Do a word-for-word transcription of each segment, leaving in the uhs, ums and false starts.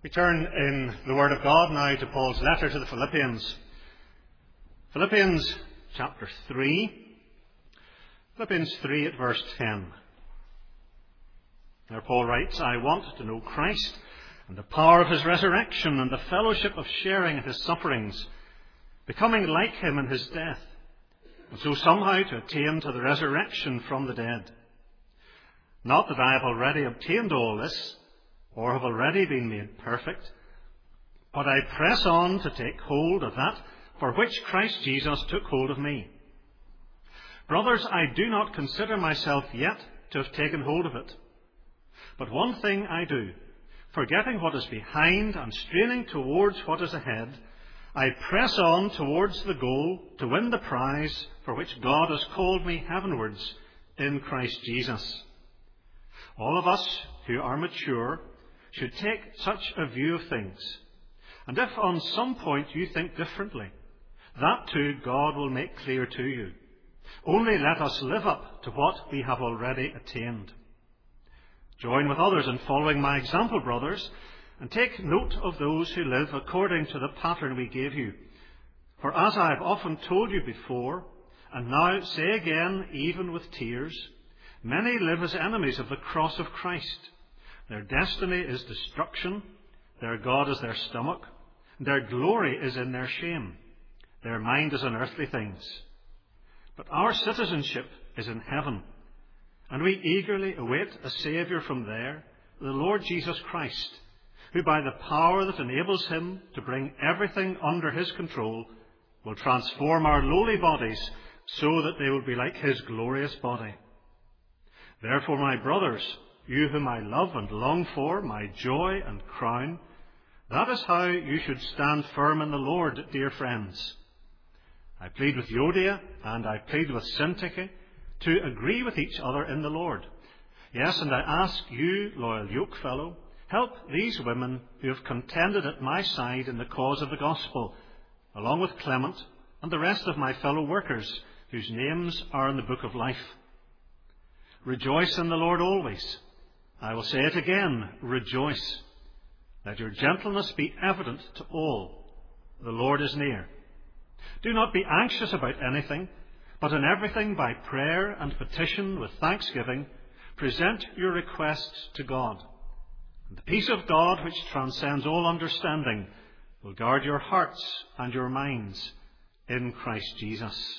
We turn in the Word of God now to Paul's letter to the Philippians. Philippians chapter three. Philippians three at verse ten. There Paul writes, I want to know Christ and the power of his resurrection and the fellowship of sharing in his sufferings, becoming like him in his death, and so somehow to attain to the resurrection from the dead. Not that I have already obtained all this, or have already been made perfect, but I press on to take hold of that for which Christ Jesus took hold of me. Brothers, I do not consider myself yet to have taken hold of it. But one thing I do, forgetting what is behind and straining towards what is ahead, I press on towards the goal to win the prize for which God has called me heavenwards in Christ Jesus. All of us who are mature should take such a view of things. And if on some point you think differently, that too God will make clear to you. Only let us live up to what we have already attained. Join with others in following my example, brothers, and take note of those who live according to the pattern we gave you. For as I have often told you before, and now say again, even with tears, many live as enemies of the cross of Christ. Their destiny is destruction, their God is their stomach, their glory is in their shame, their mind is on earthly things. But our citizenship is in heaven, and we eagerly await a Saviour from there, the Lord Jesus Christ, who by the power that enables him to bring everything under his control will transform our lowly bodies so that they will be like his glorious body. Therefore, my brothers, you whom I love and long for, my joy and crown, that is how you should stand firm in the Lord, dear friends. I plead with Euodia and I plead with Syntyche to agree with each other in the Lord. Yes, and I ask you, loyal yokefellow, help these women who have contended at my side in the cause of the gospel, along with Clement and the rest of my fellow workers, whose names are in the book of life. Rejoice in the Lord always. I will say it again, rejoice. Let your gentleness be evident to all. The Lord is near. Do not be anxious about anything, but in everything by prayer and petition with thanksgiving, present your requests to God. And the peace of God, which transcends all understanding, will guard your hearts and your minds in Christ Jesus.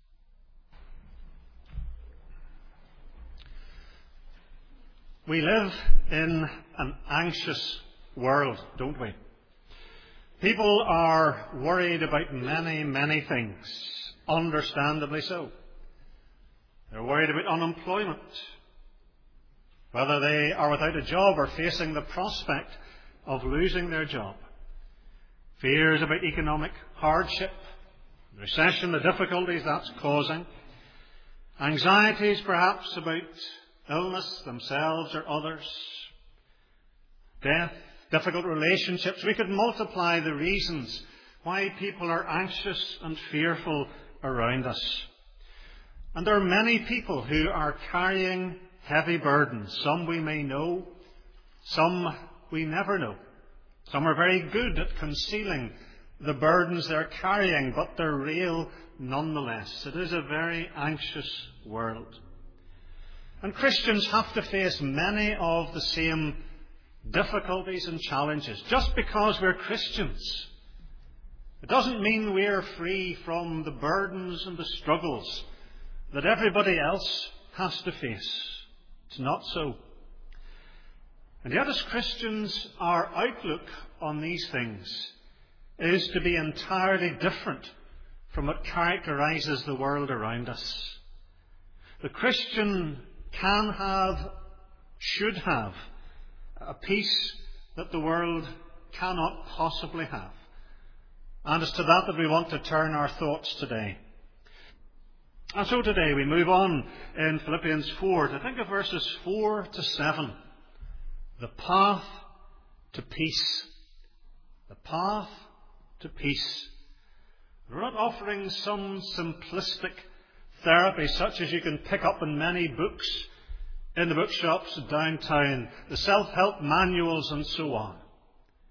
We live in an anxious world, don't we? People are worried about many, many things, understandably so. They're worried about unemployment, whether they are without a job or facing the prospect of losing their job. Fears about economic hardship, recession, the difficulties that's causing. Anxieties perhaps about illness themselves or others. Death, difficult relationships. We could multiply the reasons why people are anxious and fearful around us. And there are many people who are carrying heavy burdens. Some we may know, some we never know. Some are very good at concealing the burdens they're carrying, but they're real nonetheless. It is a very anxious world. And Christians have to face many of the same difficulties and challenges. Just because we're Christians, it doesn't mean we're free from the burdens and the struggles that everybody else has to face. It's not so. And yet as Christians, our outlook on these things is to be entirely different from what characterizes the world around us. The Christian can have, should have, a peace that the world cannot possibly have. And it's to that that we want to turn our thoughts today. And so today we move on in Philippians four to think of verses four to seven. The path to peace. The path to peace. We're not offering some simplistic therapy such as you can pick up in many books in the bookshops downtown, the self-help manuals and so on.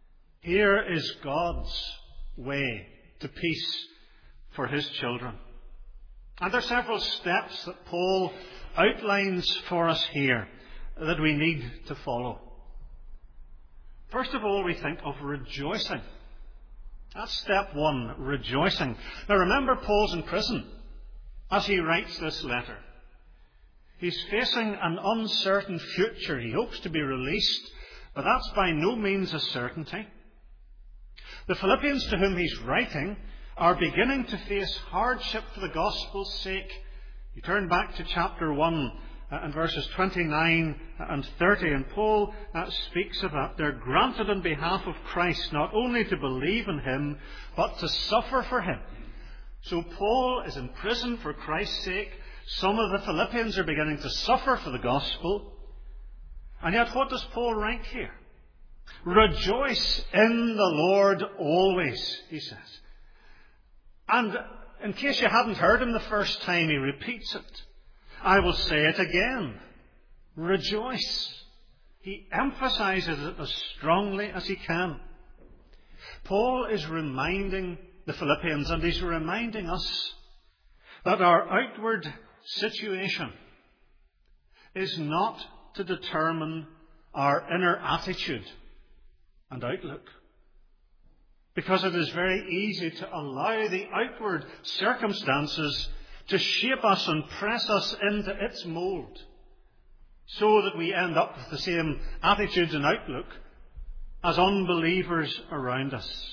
Here is God's way to peace for his children. And there are several steps that Paul outlines for us here that we need to follow. First of all, we think of rejoicing. That's step one, rejoicing. Now remember, Paul's in prison as he writes this letter. He's facing an uncertain future. He hopes to be released, but that's by no means a certainty. The Philippians to whom he's writing are beginning to face hardship for the gospel's sake. You turn back to chapter one uh, and verses twenty-nine and thirty, and Paul uh, speaks of that. They're granted on behalf of Christ not only to believe in him, but to suffer for him. So Paul is in prison for Christ's sake. Some of the Philippians are beginning to suffer for the gospel. And yet what does Paul write here? Rejoice in the Lord always, he says. And in case you hadn't heard him the first time, he repeats it. I will say it again. Rejoice. He emphasizes it as strongly as he can. Paul is reminding the Philippians, and he's reminding us, that our outward situation is not to determine our inner attitude and outlook. Because it is very easy to allow the outward circumstances to shape us and press us into its mould, so that we end up with the same attitudes and outlook as unbelievers around us.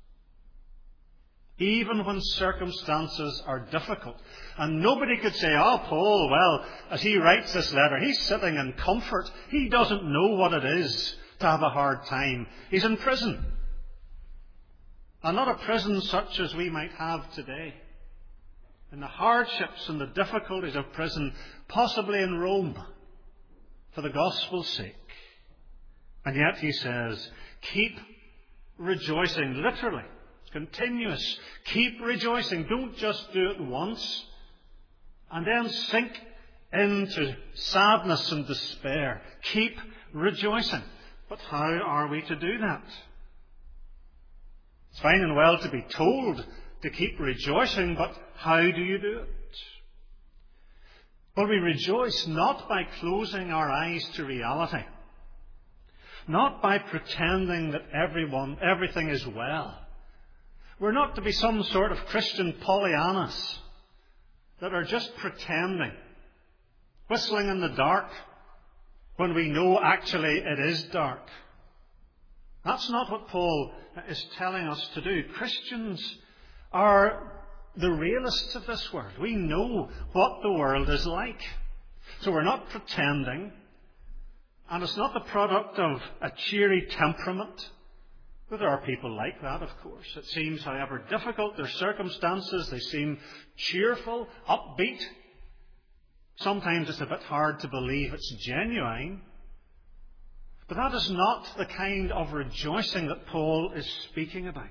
Even when circumstances are difficult. And nobody could say, oh, Paul, well, as he writes this letter, he's sitting in comfort. He doesn't know what it is to have a hard time. He's in prison. And not a prison such as we might have today. In the hardships and the difficulties of prison, possibly in Rome, for the gospel's sake. And yet he says, keep rejoicing, literally. Continuous. Keep rejoicing. Don't just do it once and then sink into sadness and despair. Keep rejoicing. But how are we to do that? It's fine and well to be told to keep rejoicing, but how do you do it? Well, we rejoice not by closing our eyes to reality, not by pretending that everyone, everything is well. We're not to be some sort of Christian Pollyannas that are just pretending, whistling in the dark when we know actually it is dark. That's not what Paul is telling us to do. Christians are the realists of this world. We know what the world is like. So we're not pretending. And it's not the product of a cheery temperament. But there are people like that, of course. It seems, however difficult their circumstances, they seem cheerful, upbeat. Sometimes it's a bit hard to believe it's genuine. But that is not the kind of rejoicing that Paul is speaking about.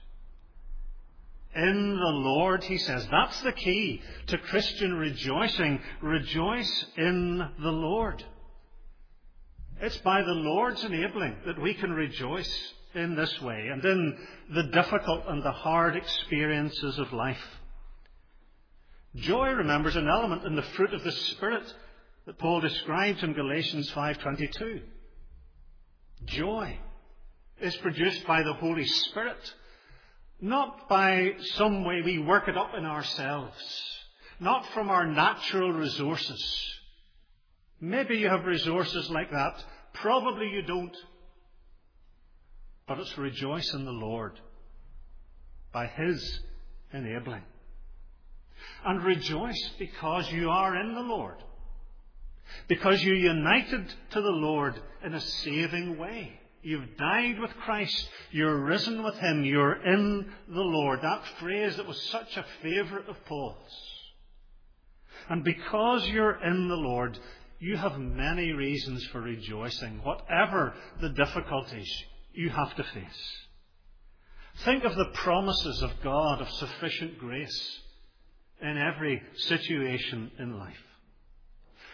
In the Lord, he says, that's the key to Christian rejoicing. Rejoice in the Lord. It's by the Lord's enabling that we can rejoice in this way and in the difficult and the hard experiences of life. Joy, remember, is an element in the fruit of the Spirit that Paul describes in Galatians five twenty-two. Joy is produced by the Holy Spirit, not by some way we work it up in ourselves, not from our natural resources. Maybe you have resources like that. Probably you don't. But it's rejoice in the Lord by His enabling. And rejoice because you are in the Lord. Because you're united to the Lord in a saving way. You've died with Christ. You're risen with Him. You're in the Lord. That phrase that was such a favourite of Paul's. And because you're in the Lord, you have many reasons for rejoicing, whatever the difficulties you have to face. Think of the promises of God of sufficient grace in every situation in life.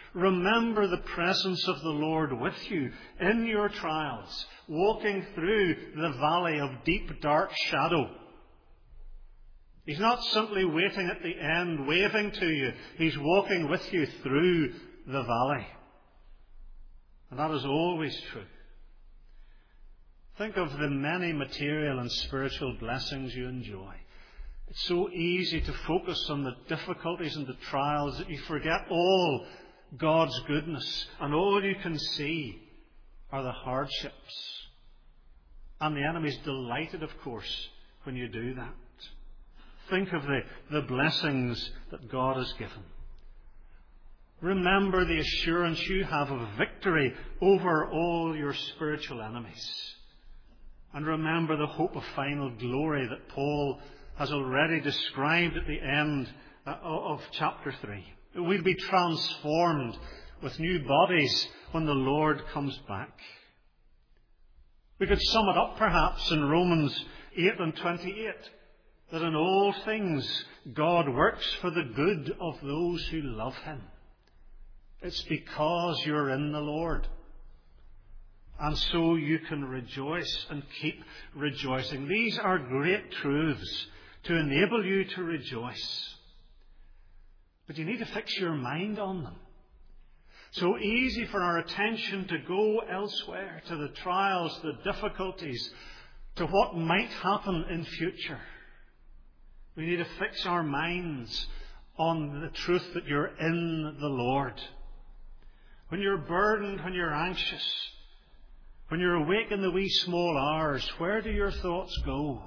Remember the presence of the Lord with you in your trials, walking through the valley of deep, dark shadow. He's not simply waiting at the end, waving to you. He's walking with you through the valley. And that is always true. Think of the many material and spiritual blessings you enjoy. It's so easy to focus on the difficulties and the trials that you forget all God's goodness, and all you can see are the hardships. And the enemy's delighted, of course, when you do that. Think of the, the blessings that God has given. Remember the assurance you have of victory over all your spiritual enemies. And remember the hope of final glory that Paul has already described at the end of chapter three. We'll be transformed with new bodies when the Lord comes back. We could sum it up perhaps in Romans eight and twenty-eight, that in all things God works for the good of those who love Him. It's because you're in the Lord. And so you can rejoice and keep rejoicing. These are great truths to enable you to rejoice. But you need to fix your mind on them. So easy for our attention to go elsewhere, to the trials, the difficulties, to what might happen in future. We need to fix our minds on the truth that you're in the Lord. When you're burdened, when you're anxious, when you're awake in the wee small hours, where do your thoughts go?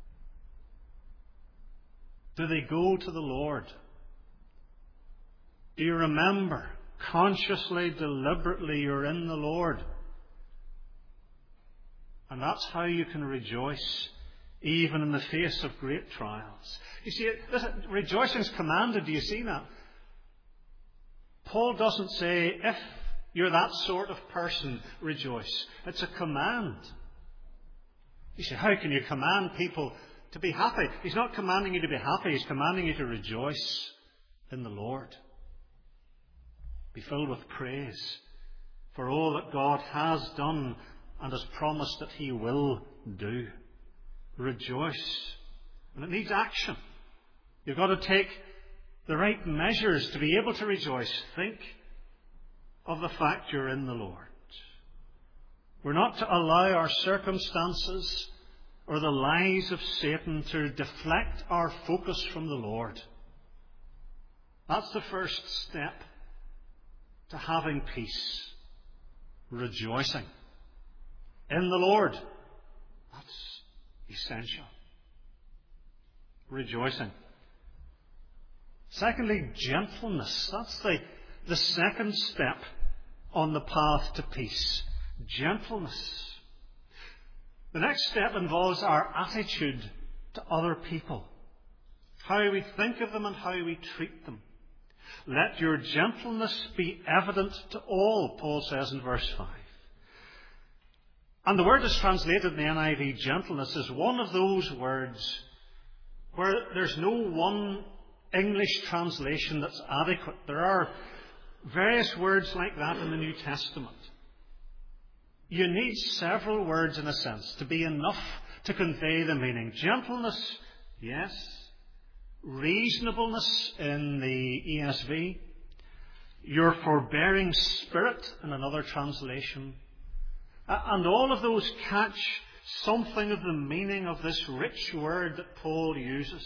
Do they go to the Lord? Do you remember, consciously, deliberately, you're in the Lord? And that's how you can rejoice, even in the face of great trials. You see, rejoicing is commanded. Do you see that? Paul doesn't say, if you're that sort of person, rejoice. It's a command. You say, how can you command people to be happy? He's not commanding you to be happy. He's commanding you to rejoice in the Lord. Be filled with praise for all that God has done and has promised that He will do. Rejoice. And it needs action. You've got to take the right measures to be able to rejoice. Think of the fact you're in the Lord. We're not to allow our circumstances or the lies of Satan to deflect our focus from the Lord. That's the first step to having peace. Rejoicing in the Lord. That's essential. Rejoicing. Secondly, gentleness. That's the, the second step on the path to peace. Gentleness. The next step involves our attitude to other people. How we think of them and how we treat them. Let your gentleness be evident to all, Paul says in verse five. And the word that's translated in the N I V, gentleness, is one of those words where there's no one English translation that's adequate. There are various words like that in the New Testament. You need several words, in a sense, to be enough to convey the meaning. Gentleness, yes. Reasonableness in the E S V. Your forbearing spirit in another translation. And all of those catch something of the meaning of this rich word that Paul uses.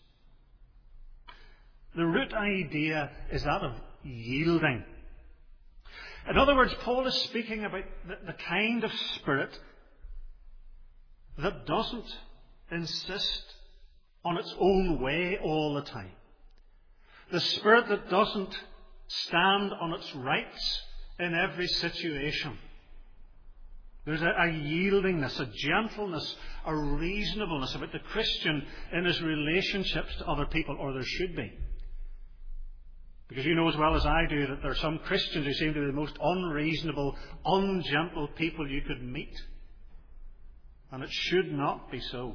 The root idea is that of yielding. In other words, Paul is speaking about the, the kind of spirit that doesn't insist on its own way all the time. The spirit that doesn't stand on its rights in every situation. There's a, a yieldingness, a gentleness, a reasonableness about the Christian in his relationships to other people, or there should be. Because you know as well as I do that there are some Christians who seem to be the most unreasonable, ungentle people you could meet. And it should not be so.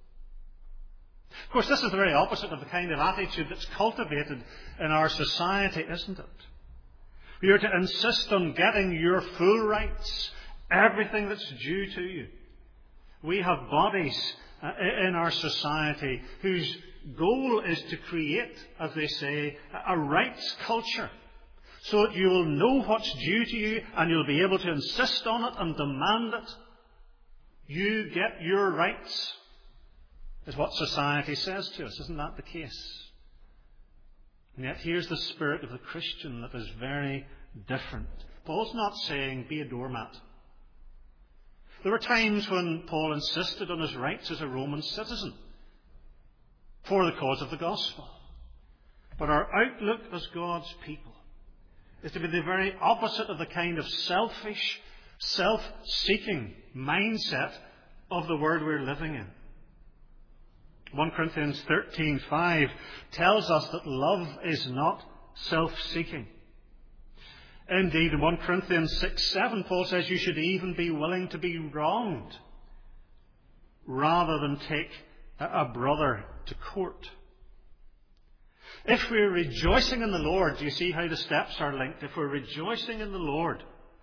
Of course, this is the very opposite of the kind of attitude that's cultivated in our society, isn't it? You're to insist on getting your full rights, everything that's due to you. We have bodies uh, in our society whose goal is to create, as they say, a rights culture, so that you will know what's due to you and you'll be able to insist on it and demand it. You get your rights, is what society says to us. Isn't that the case? And yet here's the spirit of the Christian that is very different. Paul's not saying be a doormat. There were times when Paul insisted on his rights as a Roman citizen for the cause of the gospel. But our outlook as God's people is to be the very opposite of the kind of selfish, self-seeking mindset of the world we're living in. First Corinthians thirteen five tells us that love is not self-seeking. Indeed, in First Corinthians six seven, Paul says you should even be willing to be wronged rather than take a brother to court. If we're rejoicing in the Lord, do you see how the steps are linked? If we're rejoicing in the Lord,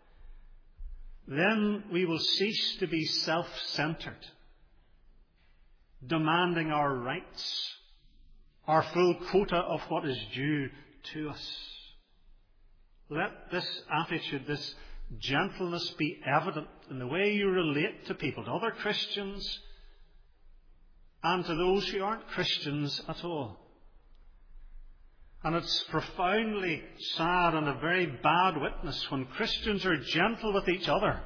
then we will cease to be self-centered, demanding our rights, our full quota of what is due to us. Let this attitude, this gentleness be evident in the way you relate to people, to other Christians and to those who aren't Christians at all. And it's profoundly sad and a very bad witness when Christians are gentle with each other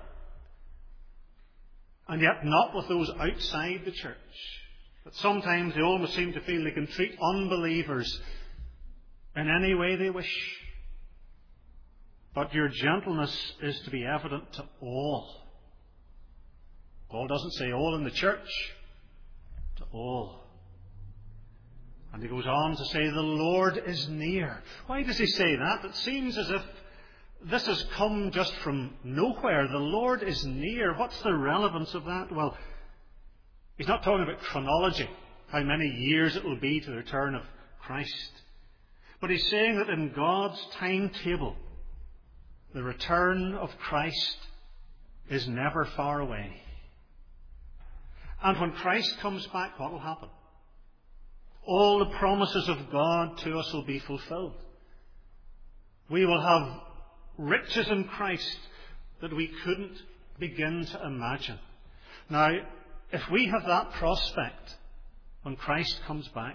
and yet not with those outside the church. But sometimes they almost seem to feel they can treat unbelievers in any way they wish. But your gentleness is to be evident to all. Paul doesn't say all in the church, to all. And he goes on to say the Lord is near. Why does he say that? It seems as if this has come just from nowhere. The Lord is near. What's the relevance of that? Well, he's not talking about chronology, how many years it will be to the return of Christ. But he's saying that in God's timetable, the return of Christ is never far away. And when Christ comes back, what will happen? All the promises of God to us will be fulfilled. We will have riches in Christ that we couldn't begin to imagine. Now, if we have that prospect when Christ comes back,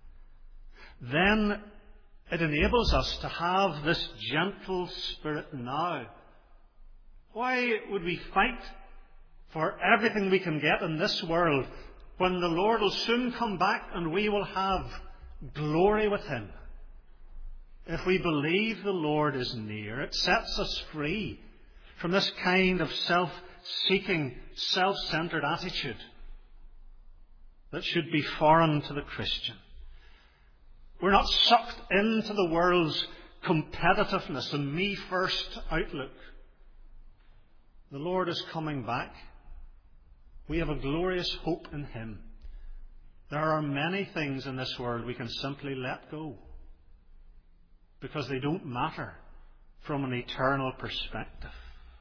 then it enables us to have this gentle spirit now. Why would we fight for everything we can get in this world when the Lord will soon come back and we will have glory with Him? If we believe the Lord is near, it sets us free from this kind of self-seeking, self-centered attitude that should be foreign to the Christian. We're not sucked into the world's competitiveness and me-first outlook. The Lord is coming back. We have a glorious hope in Him. There are many things in this world we can simply let go because they don't matter from an eternal perspective.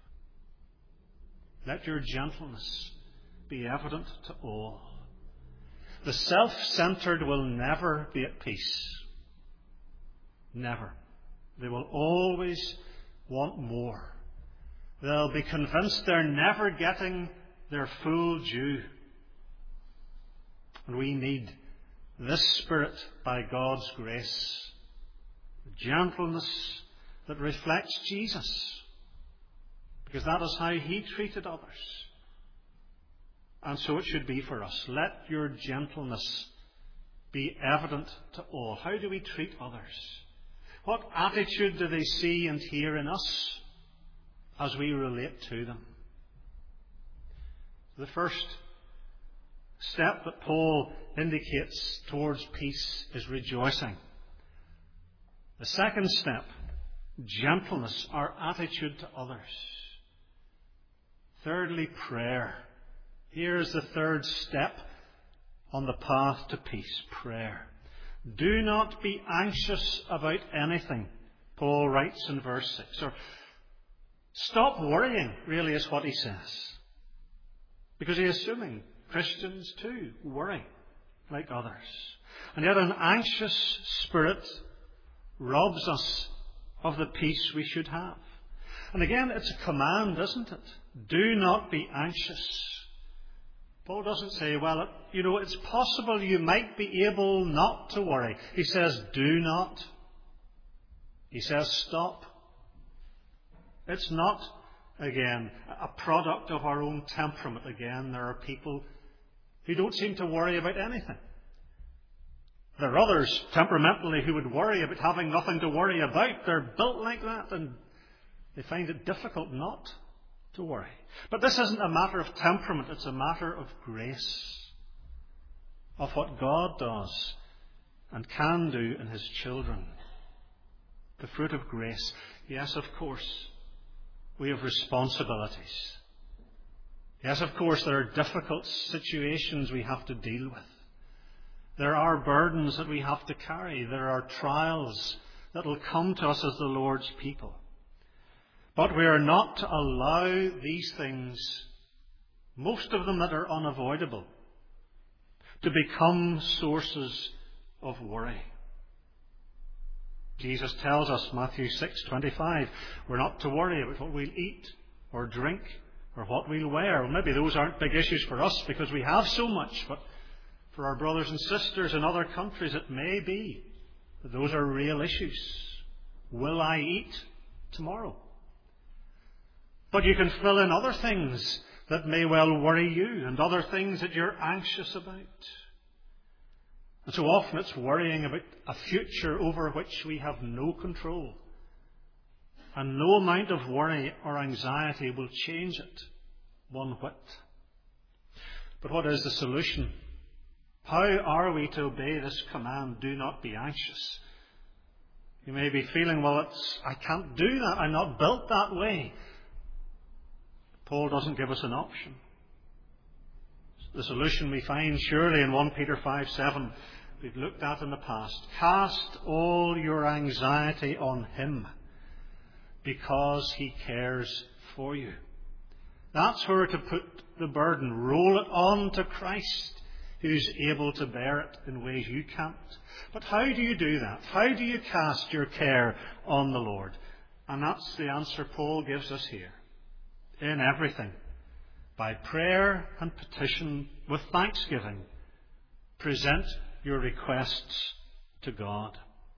Let your gentleness be evident to all. The self-centered will never be at peace. Never. They will always want more. They'll be convinced they're never getting their full due. And we need this spirit by God's grace. The gentleness that reflects Jesus. Because that is how He treated others. And so it should be for us. Let your gentleness be evident to all. How do we treat others? What attitude do they see and hear in us as we relate to them? The first step that Paul indicates towards peace is rejoicing. The second step, gentleness, our attitude to others. Thirdly, prayer. Here's the third step on the path to peace, prayer. Do not be anxious about anything, Paul writes in verse six. Or stop worrying, really, is what he says. Because he is assuming Christians too worry like others. And yet an anxious spirit robs us of the peace we should have. And again, it's a command, isn't it? Do not be anxious. Paul doesn't say, well, you know, it's possible you might be able not to worry. He says, do not. He says, stop. It's not, again, a product of our own temperament. Again, there are people who don't seem to worry about anything. There are others, temperamentally, who would worry about having nothing to worry about. They're built like that, and they find it difficult not to worry. But this isn't a matter of temperament. It's a matter of grace, of what God does and can do in His children. The fruit of grace. Yes, of course, we have responsibilities. Yes, of course, there are difficult situations we have to deal with. There are burdens that we have to carry. There are trials that will come to us as the Lord's people. But we are not to allow these things, most of them that are unavoidable, to become sources of worry. Jesus tells us, Matthew six twenty-five, we're not to worry about what we'll eat or drink or what we'll wear. Well, maybe those aren't big issues for us because we have so much, but for our brothers and sisters in other countries it may be that those are real issues. Will I eat tomorrow? But you can fill in other things that may well worry you and other things that you're anxious about. And so often it's worrying about a future over which we have no control. And no amount of worry or anxiety will change it one whit. But what is the solution? How are we to obey this command, do not be anxious? You may be feeling, well, it's, I can't do that. I'm not built that way. Paul doesn't give us an option. The solution we find surely in First Peter five seven, we've looked at in the past. Cast all your anxiety on Him because He cares for you. That's where to put the burden. Roll it on to Christ, who's able to bear it in ways you can't. But how do you do that? How do you cast your care on the Lord? And that's the answer Paul gives us here. In everything, by prayer and petition with thanksgiving, present your requests to God.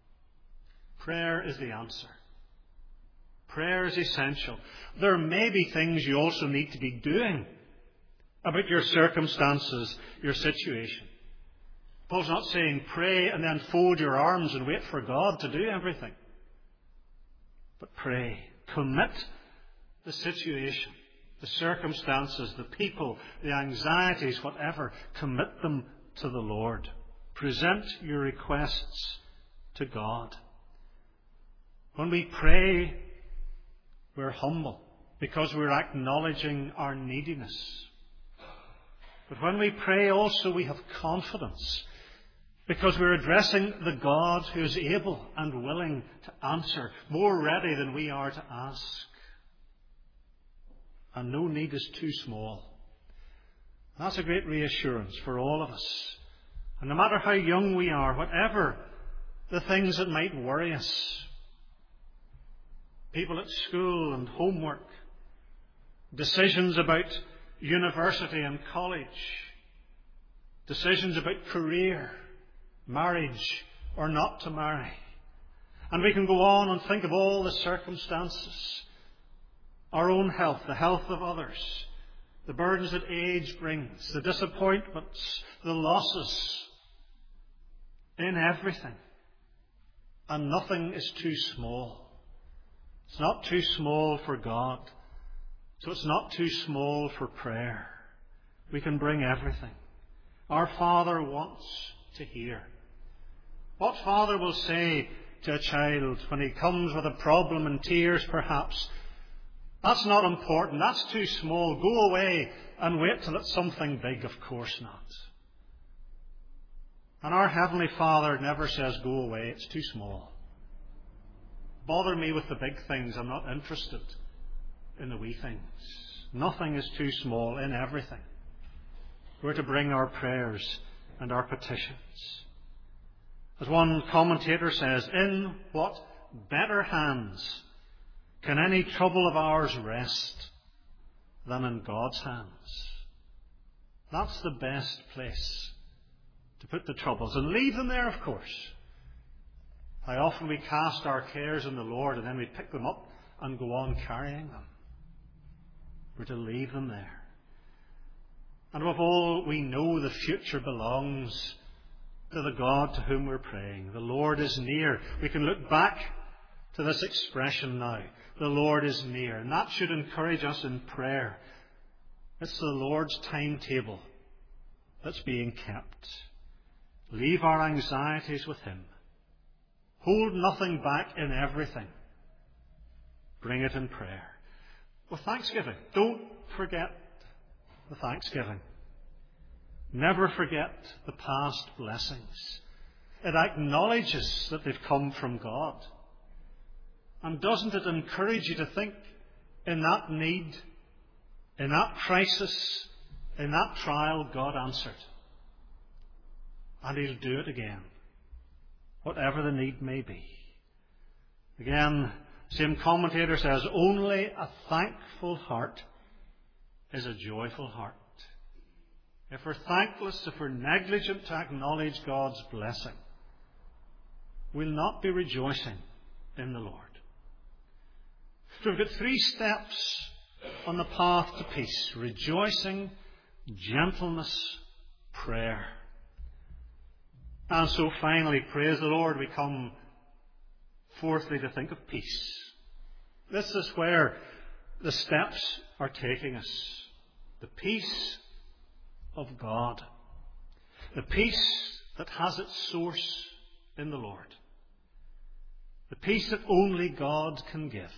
Prayer is the answer. Prayer is essential. There may be things you also need to be doing about your circumstances, your situation. Paul's not saying pray and then fold your arms and wait for God to do everything. But pray. Commit the situation, the circumstances, the people, the anxieties, whatever. Commit them to the Lord. Present your requests to God. When we pray, we're humble because we're acknowledging our neediness. But when we pray also, we have confidence because we're addressing the God who is able and willing to answer, more ready than we are to ask. And no need is too small. That's a great reassurance for all of us. And no matter how young we are, whatever the things that might worry us, people at school and homework, decisions about university and college, decisions about career, marriage or not to marry. And we can go on and think of all the circumstances, our own health, the health of others, the burdens that age brings, the disappointments, the losses, in everything. And nothing is too small. It's not too small for God. So it's not too small for prayer. We can bring everything. Our Father wants to hear. What father will say to a child when he comes with a problem and tears perhaps, that's not important, that's too small, go away and wait till it's something big? Of course not. And our Heavenly Father never says, go away, it's too small. bother me with the big things. I'm not interested in the wee things. Nothing is too small in everything. We're to bring our prayers and our petitions. As one commentator says, in what better hands can any trouble of ours rest than in God's hands? That's the best place to put the troubles, and leave them there, of course. How often we cast our cares on the Lord and then we pick them up and go on carrying them. We're to leave them there. And above all, we know the future belongs to the God to whom we're praying. The Lord is near. We can look back to this expression now. The Lord is near. And that should encourage us in prayer. It's the Lord's timetable that's being kept. Leave our anxieties with Him. Hold nothing back in everything. Bring it in prayer. With thanksgiving. Don't forget the thanksgiving. Never forget the past blessings. It acknowledges that they've come from God. And doesn't it encourage you to think, in that need, in that crisis, in that trial, God answered. And He'll do it again, whatever the need may be. Again, same commentator says, only a thankful heart is a joyful heart. If we're thankless, if we're negligent to acknowledge God's blessing, we'll not be rejoicing in the Lord. So we've got three steps on the path to peace: rejoicing, gentleness, prayer. And so finally, praise the Lord, we come fourthly to think of peace. This is where the steps are taking us. The peace of God. The peace that has its source in the Lord. The peace that only God can give.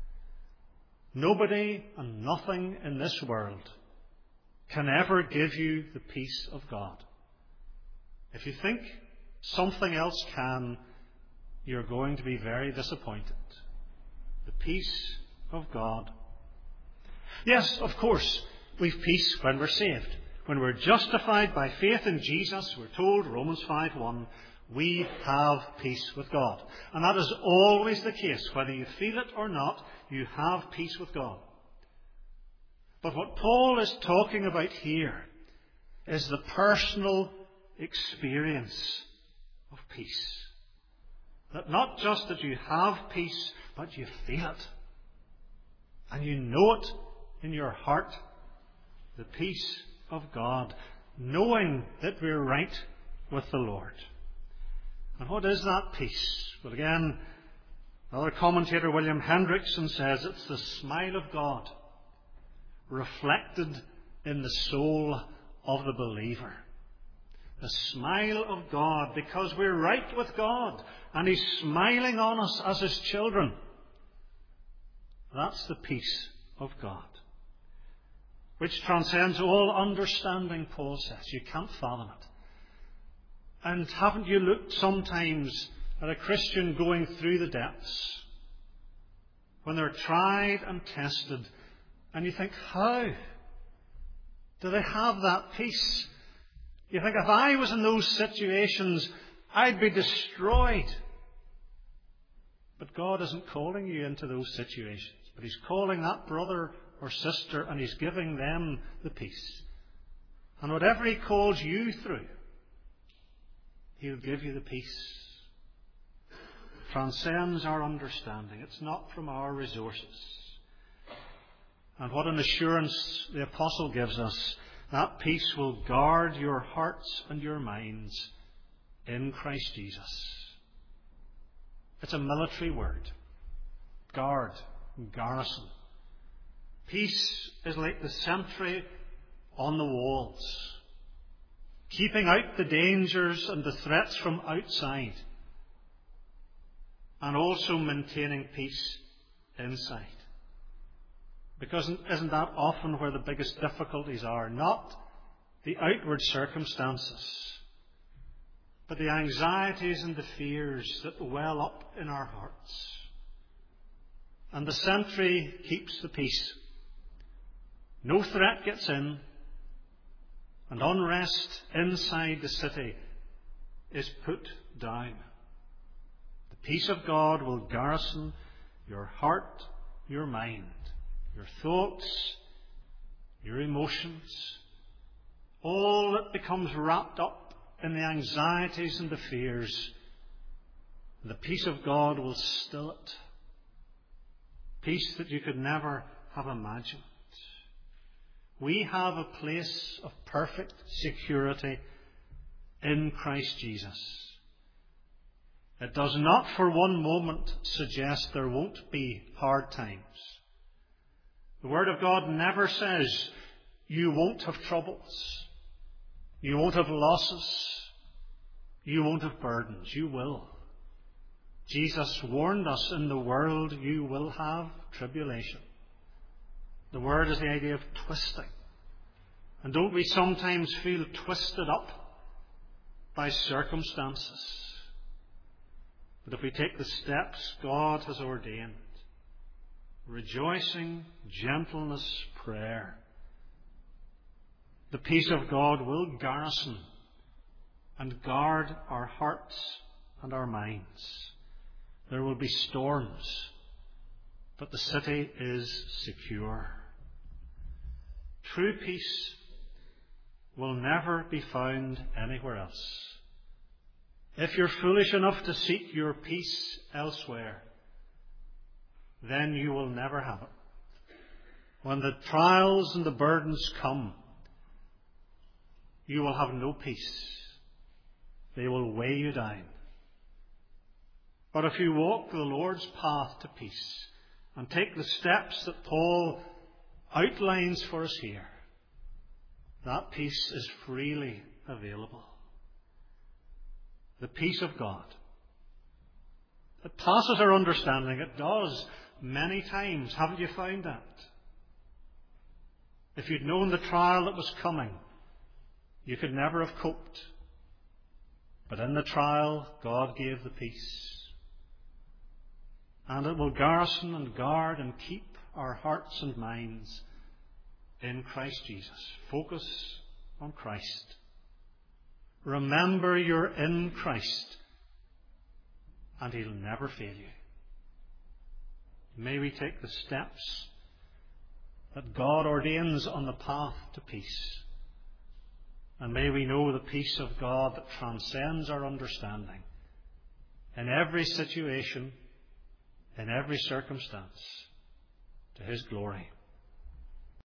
Nobody and nothing in this world can ever give you the peace of God. If you think something else can, you're going to be very disappointed. The peace of God. Yes, of course, we've peace when we're saved. When we're justified by faith in Jesus, we're told, Romans five one, we have peace with God. And that is always the case. Whether you feel it or not, you have peace with God. But what Paul is talking about here is the personal experience of peace. That not just that you have peace, but you feel it. And you know it in your heart. The peace of God. Knowing that we're right with the Lord. And what is that peace? Well, again, another commentator, William Hendrickson, says it's the smile of God reflected in the soul of the believer. The smile of God, because we're right with God and He's smiling on us as His children. That's the peace of God, which transcends all understanding, Paul says. You can't fathom it. And haven't you looked sometimes at a Christian going through the depths when they're tried and tested, and you think, how do they have that peace? You think, if I was in those situations, I'd be destroyed. But God isn't calling you into those situations, but He's calling that brother or sister, and He's giving them the peace. And whatever He calls you through, He'll give you the peace. It transcends our understanding. It's not from our resources. And what an assurance the apostle gives us. That peace will guard your hearts and your minds in Christ Jesus. It's a military word. Guard, garrison. Peace is like the sentry on the walls, keeping out the dangers and the threats from outside, and also maintaining peace inside. Because isn't that often where the biggest difficulties are? Not the outward circumstances, but the anxieties and the fears that well up in our hearts. and the sentry keeps the peace. No threat gets in, and unrest inside the city is put down. The peace of God will garrison your heart, your mind, your thoughts, your emotions, all that becomes wrapped up in the anxieties and the fears. The peace of God will still it. Peace that you could never have imagined. We have a place of perfect security in Christ Jesus. It does not for one moment suggest there won't be hard times. The Word of God never says you won't have troubles, you won't have losses, you won't have burdens. You will. Jesus warned us, in the world you will have tribulation. The word is the idea of twisting. And don't we sometimes feel twisted up by circumstances? But if we take the steps God has ordained, rejoicing, gentleness, prayer, the peace of God will garrison and guard our hearts and our minds. There will be storms, but the city is secure. True peace will never be found anywhere else. If you're foolish enough to seek your peace elsewhere, then you will never have it. When the trials and the burdens come, you will have no peace. They will weigh you down. But if you walk the Lord's path to peace and take the steps that Paul outlines for us here, that peace is freely available. The peace of God. It passes our understanding. It does many times. Haven't you found that? If you'd known the trial that was coming, you could never have coped. But in the trial, God gave the peace. And it will garrison and guard and keep our hearts and minds in Christ Jesus. Focus on Christ. Remember you're in Christ, and He'll never fail you. May we take the steps that God ordains on the path to peace. And may we know the peace of God that transcends our understanding in every situation, in every circumstance, to His glory.